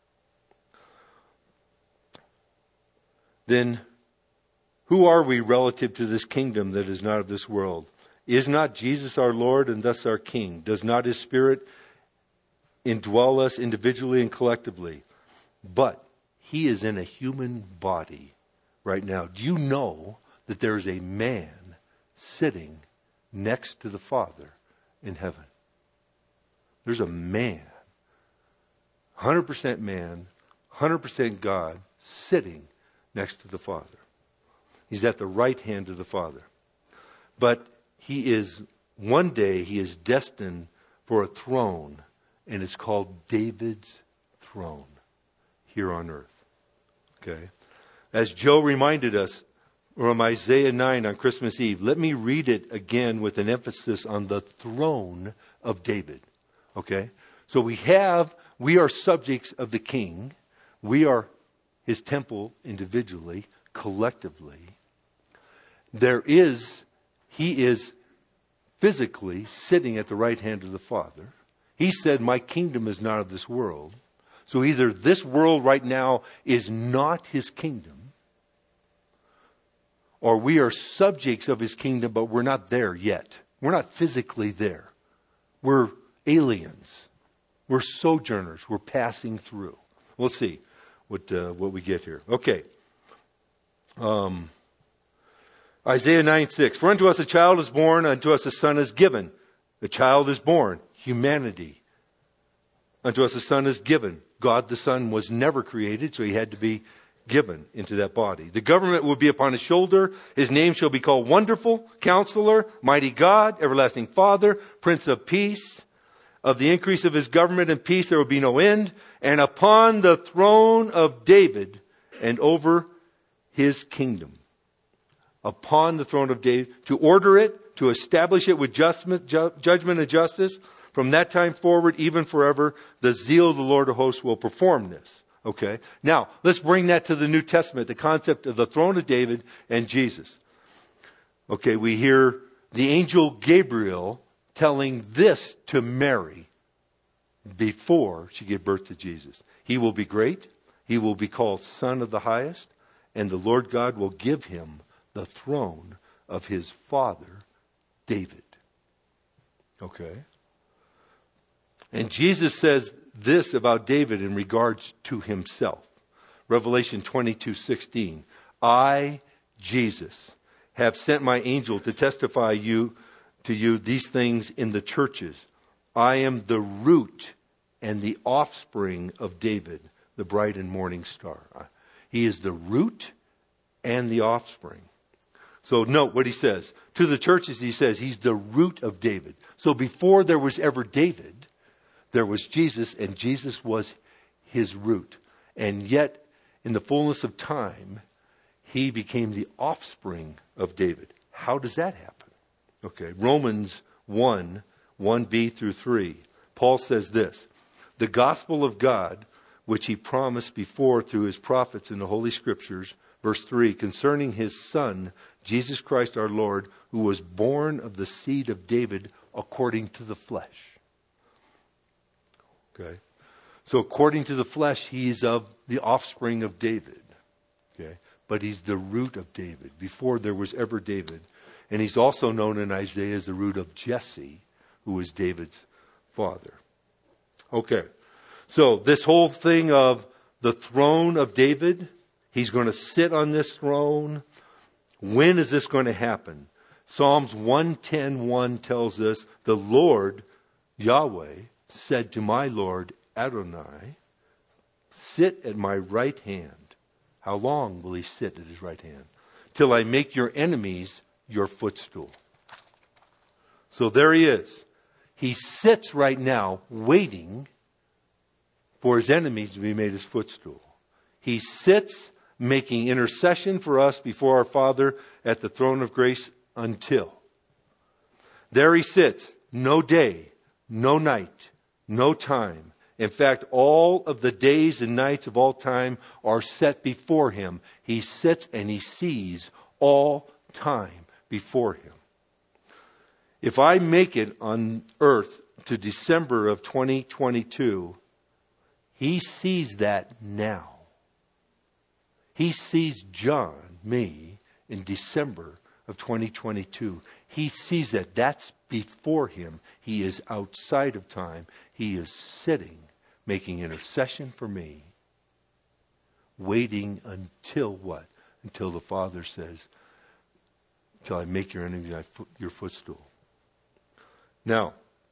Then, who are we relative to this kingdom that is not of this world? Is not Jesus our Lord and thus our King? Does not His Spirit indwell us individually and collectively? But He is in a human body right now. Do you know that there is a man sitting next to the Father in heaven? There's a man, one hundred percent man, one hundred percent God, sitting next to the Father. He's at the right hand of the Father. But He is, one day, He is destined for a throne, and it's called David's throne here on earth. Okay? As Joe reminded us from Isaiah nine on Christmas Eve, let me read it again with an emphasis on the throne of David. Okay? So we have, we are subjects of the King. We are His temple individually, collectively. There is, He is physically sitting at the right hand of the Father. He said, "My kingdom is not of this world." So either this world right now is not His kingdom, or we are subjects of His kingdom, but we're not there yet. We're not physically there. We're aliens. We're sojourners. We're passing through. We'll see what uh, what we get here. Okay. Um, Isaiah nine six. "For unto us a child is born, unto us a son is given." The child is born. Humanity. Unto us a son is given. God the Son was never created, so He had to be given into that body. "The government will be upon His shoulder. His name shall be called Wonderful, Counselor, Mighty God, Everlasting Father, Prince of Peace. Of the increase of His government and peace there will be no end. And upon the throne of David and over His kingdom." Upon the throne of David, to order it, to establish it with judgment, ju- judgment and justice. From that time forward, even forever, the zeal of the Lord of hosts will perform this. Okay. Now, let's bring that to the New Testament, the concept of the throne of David and Jesus. Okay, we hear the angel Gabriel telling this to Mary before she gave birth to Jesus. "He will be great. He will be called Son of the Highest. And the Lord God will give Him the throne of His father, David." Okay. And Jesus says this about David in regards to Himself. Revelation twenty-two sixteen. "I, Jesus, have sent my angel to testify you to you these things in the churches. I am the root and the offspring of David, the bright and morning star." He is the root and the offspring. So note what He says. To the churches He says He's the root of David. So before there was ever David, There was Jesus, and Jesus was his root. And yet, in the fullness of time, he became the offspring of David. How does that happen? Okay, Romans one, one b through three. Paul says this, the gospel of God, which he promised before through his prophets in the Holy Scriptures, verse three, concerning his Son, Jesus Christ our Lord, who was born of the seed of David according to the flesh. Okay. So according to the flesh, he is of the offspring of David. Okay. But he's the root of David, before there was ever David. And he's also known in Isaiah as the root of Jesse, who was David's father. Okay. So this whole thing of the throne of David, he's going to sit on this throne. When is this going to happen? Psalms one ten one tells us, the Lord, Yahweh, said to my Lord Adonai, sit at my right hand. How long will he sit at his right hand? Till I make your enemies your footstool. So there he is. He sits right now waiting for his enemies to be made his footstool. He sits making intercession for us before our Father at the throne of grace until. There he sits, no day, no night, no time. In fact, all of the days and nights of all time are set before him. He sits and he sees all time before him. If I make it on earth to December of twenty twenty-two, he sees that now. He sees John, me, in December of twenty twenty-two. He sees that. That's before him. He is outside of time. He is sitting, making intercession for me, waiting until what? Until the Father says, until I make your enemy your footstool. Now,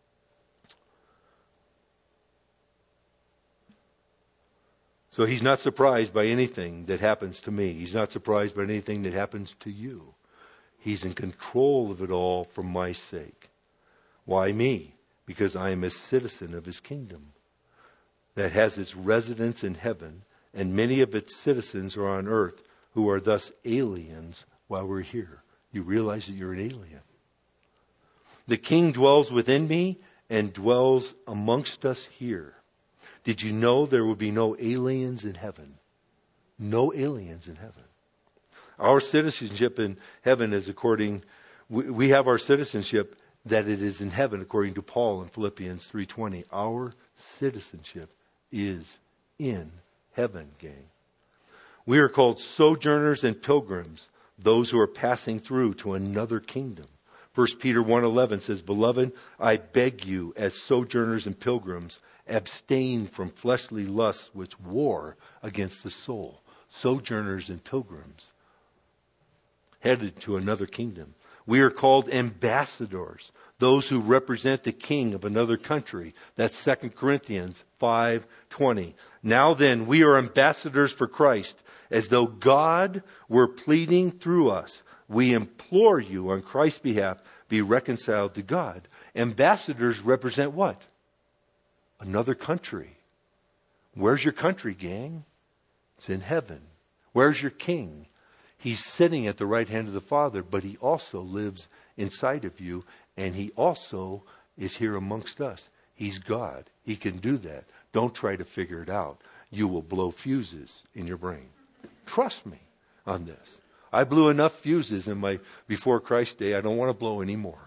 so he's not surprised by anything that happens to me. He's not surprised by anything that happens to you. He's in control of it all for my sake. Why me? Because I am a citizen of his kingdom that has its residence in heaven, and many of its citizens are on earth who are thus aliens while we're here. You realize that you're an alien. The King dwells within me and dwells amongst us here. Did you know there will be no aliens in heaven? No aliens in heaven. Our citizenship in heaven is according, we have our citizenship that it is in heaven according to Paul in Philippians three twenty. Our citizenship is in heaven, gang. We are called sojourners and pilgrims, those who are passing through to another kingdom. First Peter one eleven says, Beloved, I beg you as sojourners and pilgrims, abstain from fleshly lusts which war against the soul. Sojourners and pilgrims, headed to another kingdom. We are called ambassadors, those who represent the king of another country. That's Second Corinthians five twenty. Now then, we are ambassadors for Christ, as though God were pleading through us. We implore you on Christ's behalf, be reconciled to God. Ambassadors represent what? Another country. Where's your country, gang? It's in heaven. Where's your king? He's sitting at the right hand of the Father, but he also lives inside of you, and he also is here amongst us. He's God. He can do that. Don't try to figure it out. You will blow fuses in your brain. Trust me on this. I blew enough fuses in my before Christ day. I don't want to blow any more.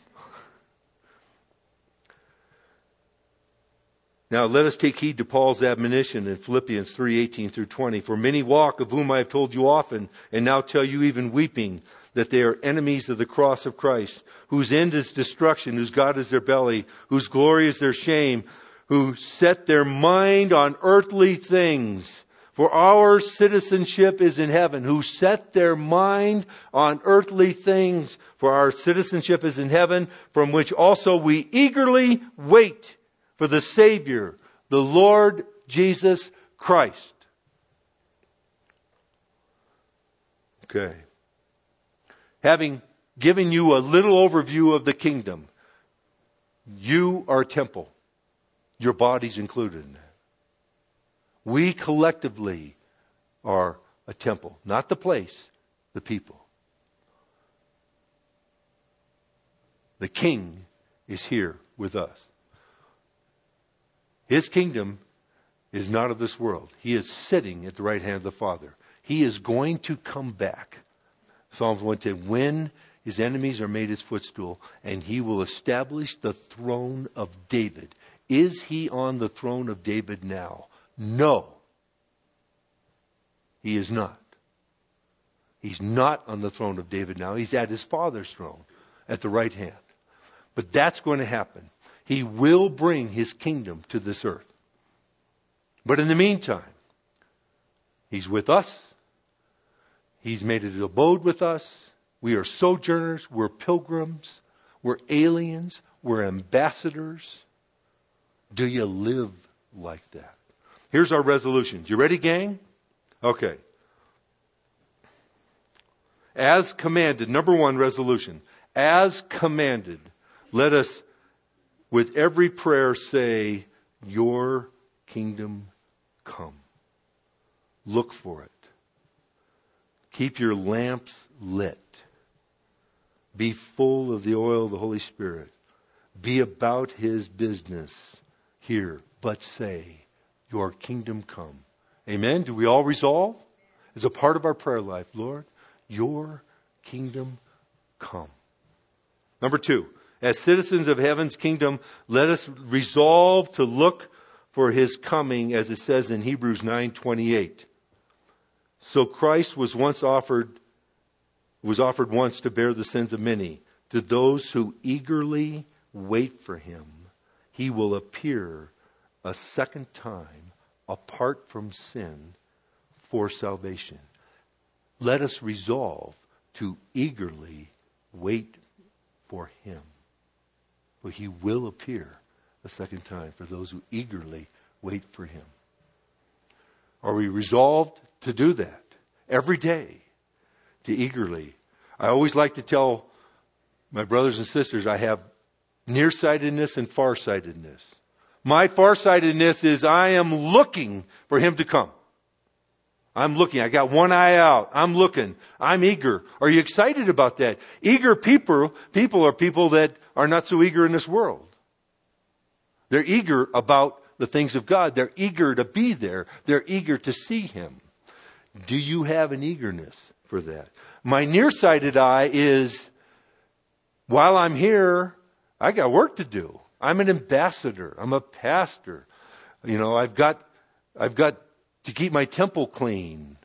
Now let us take heed to Paul's admonition in Philippians three eighteen through twenty. For many walk, of whom I have told you often, and now tell you even weeping, that they are enemies of the cross of Christ, whose end is destruction, whose God is their belly, whose glory is their shame, who set their mind on earthly things. For our citizenship is in heaven, who set their mind on earthly things. For our citizenship is in heaven, from which also we eagerly wait for the Savior, the Lord Jesus Christ. Okay. Having given you a little overview of the kingdom, you are a temple. Your body's included in that. We collectively are a temple. Not the place, the people. The King is here with us. His kingdom is not of this world. He is sitting at the right hand of the Father. He is going to come back. Psalms one ten, when his enemies are made his footstool, and he will establish the throne of David. Is he on the throne of David now? No. He is not. He's not on the throne of David now. He's at his Father's throne at the right hand. But that's going to happen. He will bring his kingdom to this earth. But in the meantime, he's with us. He's made his abode with us. We are sojourners. We're pilgrims. We're aliens. We're ambassadors. Do you live like that? Here's our resolutions. You ready, gang? Okay. As commanded, number one resolution. As commanded, let us with every prayer say, your kingdom come. Look for it. Keep your lamps lit. Be full of the oil of the Holy Spirit. Be about his business here, but say, your kingdom come. Amen? Do we all resolve? As a part of our prayer life, Lord, your kingdom come. Number two, as citizens of heaven's kingdom, let us resolve to look for his coming, as it says in Hebrews nine twenty-eight. So Christ was once offered, was offered once to bear the sins of many. To those who eagerly wait for him, he will appear a second time apart from sin for salvation. Let us resolve to eagerly wait for him. For he will appear a second time for those who eagerly wait for him. Are we resolved to do that every day? To eagerly. I always like to tell my brothers and sisters I have nearsightedness and farsightedness. My farsightedness is I am looking for him to come. I'm looking. I got one eye out. I'm looking. I'm eager. Are you excited about that? Eager people, people are people that are not so eager in this world. They're eager about the things of God. They're eager to be there. They're eager to see him. Do you have an eagerness for that? My nearsighted eye is, while I'm here, I got work to do. I'm an ambassador. I'm a pastor. You know, I've got, I've got to keep my temple clean.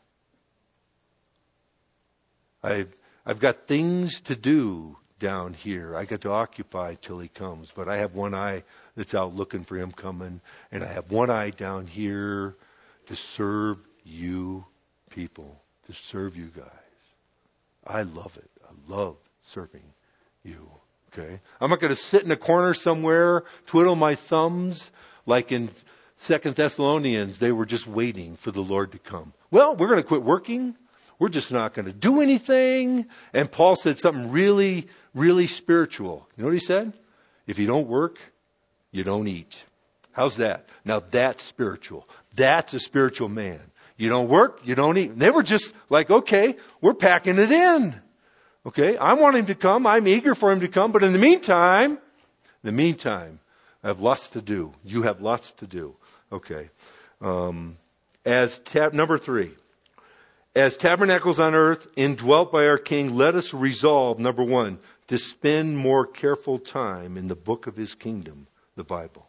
I've, I've got things to do down here. I got to occupy till he comes. But I have one eye that's out looking for him coming. And I have one eye down here to serve you people, to serve you guys. I love it. I love serving you. Okay? I'm not going to sit in a corner somewhere, twiddle my thumbs, like in Second Thessalonians, they were just waiting for the Lord to come. Well, we're going to quit working. We're just not going to do anything. And Paul said something really, really spiritual. You know what he said? If you don't work, you don't eat. How's that? Now that's spiritual. That's a spiritual man. You don't work, you don't eat. And they were just like, okay, we're packing it in. Okay, I want him to come. I'm eager for him to come. But in the meantime, in the meantime, I have lots to do. You have lots to do. Okay. Um, as tab, number three, as tabernacles on earth, indwelt by our King, let us resolve, number one, to spend more careful time in the book of his kingdom, the Bible.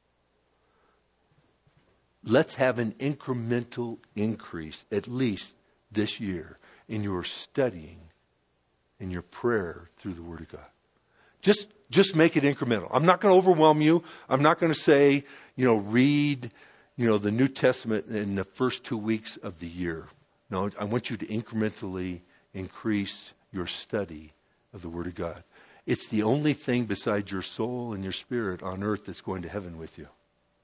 Let's have an incremental increase, at least this year, in your studying, in your prayer through the Word of God. Just, just make it incremental. I'm not going to overwhelm you. I'm not going to say, you know, read, you know, the New Testament in the first two weeks of the year. No, I want you to incrementally increase your study of the Word of God. It's the only thing besides your soul and your spirit on earth that's going to heaven with you.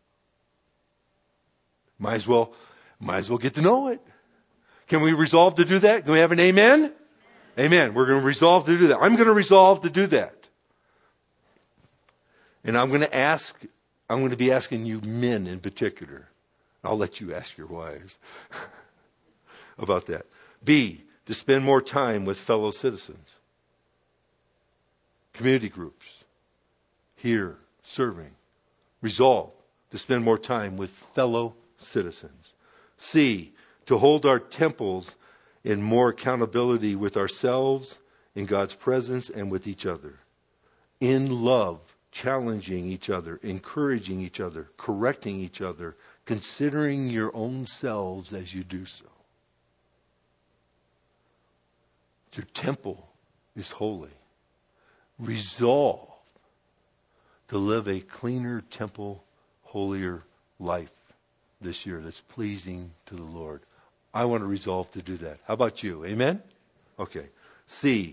Might as well, might as well get to know it. Can we resolve to do that? Can we have an amen? Amen. We're going to resolve to do that. I'm going to resolve to do that. And I'm going to ask I'm going to be asking you men in particular. I'll let you ask your wives about that. B, to spend more time with fellow citizens. Community groups. Here, serving. Resolve to spend more time with fellow citizens. C, to hold our temples in more accountability with ourselves, in God's presence, and with each other. In love, challenging each other, encouraging each other, correcting each other, considering your own selves as you do so. Your temple is holy. Resolve to live a cleaner temple, holier life this year that's pleasing to the Lord. I want to resolve to do that. How about you? Amen? Okay. C.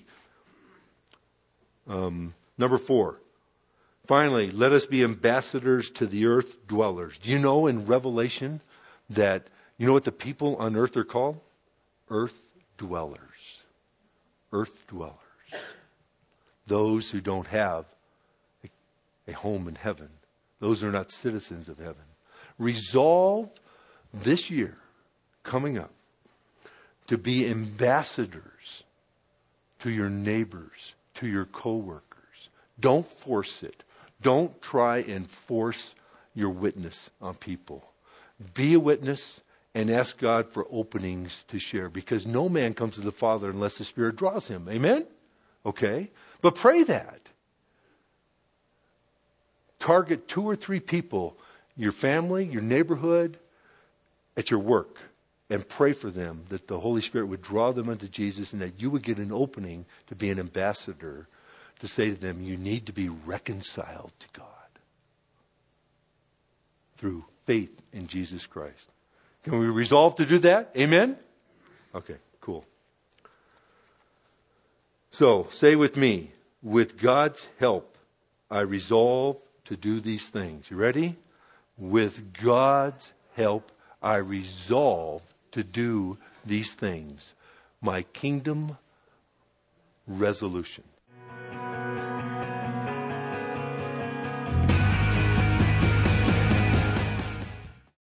Um, number four. Finally, let us be ambassadors to the earth dwellers. Do you know in Revelation that, you know what the people on earth are called? Earth dwellers. Earth dwellers. Those who don't have a, a home in heaven. Those who are not citizens of heaven. Resolve this year, coming up, to be ambassadors to your neighbors, to your co-workers. Don't force it. Don't try and force your witness on people. Be a witness and ask God for openings to share, because no man comes to the Father unless the Spirit draws him. Amen? Okay? But pray that. Target two or three people, your family, your neighborhood, at your work, and pray for them that the Holy Spirit would draw them unto Jesus and that you would get an opening to be an ambassador, to say to them, you need to be reconciled to God through faith in Jesus Christ. Can we resolve to do that? Amen? Okay, cool. So, say with me, with God's help, I resolve to do these things. You ready? With God's help, I resolve to do these things. My kingdom resolution.